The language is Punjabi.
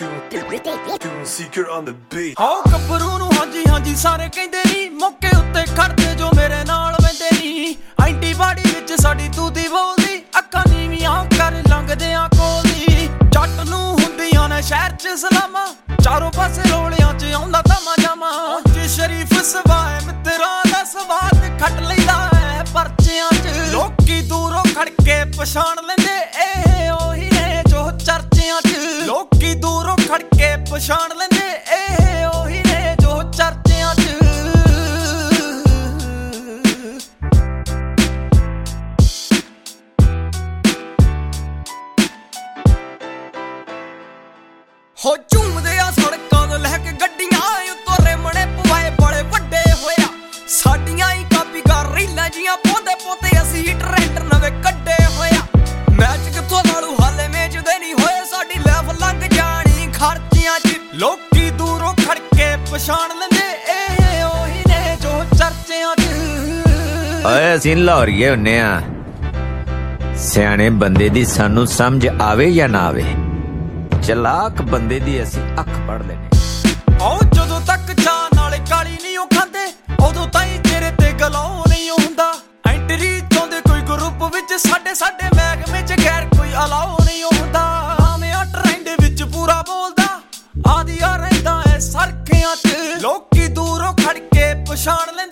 Seeker on the beat. हाँ ਗੱਭਰੂ ਨੂੰ ਹਾਂਜੀ ਹਾਂਜੀ ਸਾਰੇ ਕਹਿੰਦੇ ਨੀ ਮੌਕੇ ਉੱਤੇ ਖੜਦੇ ਜੋ ਮੇਰੇ ਨਾਲ ਵੰਦੇ ਨੀ ਐਂਟੀਬਾਡੀ ਵਿੱਚ ਸਾਡੀ ਤੂਤੀ ਬੋਲਦੀ ਅੱਖਾਂ ਨੀਵੀਆਂ ਕਰ ਲੰਘਦੇ ਆ ਕੋਲੀ ਜੱਟ ਨੂੰ ਹੁੰਦੀਆਂ ਨੇ ਸ਼ਹਿਰ ਚ ਸਲਾਮਾਂ ਚਾਰੋਂ ਪਾਸੇ ਰੋਲਿਆਂ ਚ ਆਉਂਦਾ ਤਮਾ ਜਾਮਾ ਜੇ ਸ਼ਰੀਫ ਸਵਾਏ ਮਿੱਤਰਾਂ ਦਾ ਸਵਾਦ ਖੱਟ ਲੈਂਦਾ ਹੈ ਪਰਚਿਆਂ ਚ ਲੋਕੀ ਦੂਰੋਂ ਖੜ ਕੇ ਪਛਾਣ ਲੈਂਦੇ ਇਹ ਉਹੀ ਨੇ ਜੋ ਚਰਚਿਆਂ ਚ ਲੋਕੀ ਦੂਰੋਂ ਖੜ ਕੇ ਪਛਾਣ ਲੈਂਦੇ ਇਹ ਉਹੀ ਨੇ ਜੋ ਚਰਚਿਆਂ ਚ ਹੋ ਝੂਮਦੇ ਆ ਸੜਕਾਂ ਤੋਂ ਲੈ ਕੇ ਗੱਡੀਆਂ ਉੱਤੋਂ ਰੇਮਣੇ ਪਵਾਏ ਬੜੇ ਵੱਡੇ ਹੋਇਆ ਸਾਡੀਆਂ ਹੀ ਕਾਪੀ ਕਰ ਰੀਲਾਂ ਜੀਆਂ ਪੋਤੇ ਪੋਤੇ ਅਸੀਂ ਟ੍ਰੈਂਡ ਨਵੇਂ ਕੱਢੇ ਹੋਇਆ ਮੈਚ ਕਿੱਥੋਂ ਨਾਲੂ ਹਾਲੇ ਮੇਚਦੇ ਨਹੀਂ ਹੋਏ ਸਾਡੀ ਲੈਵਲ ਲੰਘ ਜਾਣੀ ਖਰਚਿਆਂ ਚ ਲੋਕੀ ਦੂਰੋਂ ਖੜ ਕੇ ਪਛਾਣ ਲੈਂਦੇ ਇਹ ਉਹੀ ਨੇ ਜੋ ਚਰਚਿਆਂ ਚ ਓਏ ਅਸੀਂ ਲਾਹੌਰੀਏ ਹੁੰਨੇ ਆ ਸਿਆਣੇ ਬੰਦੇ ਦੀ ਸਾਨੂੰ ਸਮਝ ਆਵੇ ਜਾਂ ਨਾ ਆਵੇ ਚਲਾਕ ਬੰਦੇ ਦੀ ਅਸੀਂ ਅੱਖ ਪੜ ਲੈਨੇ ਓ ਜਦੋਂ ਤੱਕ ਚਾਹ ਨਾਲੇ ਕਾਲੀ ਨਹੀਂ ਉਹ ਖਾਂਦੇ ਉਦੋਂ ਤਾਈਂ ਤੇਰੇ ਤੇ ਗਲਾਉ ਨਹੀਂ ਹੁੰਦਾ ਐਂਟਰੀ ਚਾਹੁੰਦੇ ਕੋਈ ਗਰੁੱਪ ਵਿੱਚ ਸਾਡੇ ਮਹਿਕਮੇ ਚ ਗੈਰ ਕੋਈ ਅਲਾਉ ਨਹੀਂ ਹੁੰਦਾ ਆਮਿਆ ਟ੍ਰੈਂਡ ਵਿੱਚ ਪੂਰਾ ਬੋਲਦਾ ਆਦੀਆਂ ਰਹਿੰਦਾ ਐ ਸਰਖਿਆਂ ਚ ਲੋਕੀ ਦੂਰੋਂ ਖੜ ਕੇ ਪਛਾਣ ਲੈਂਦੇ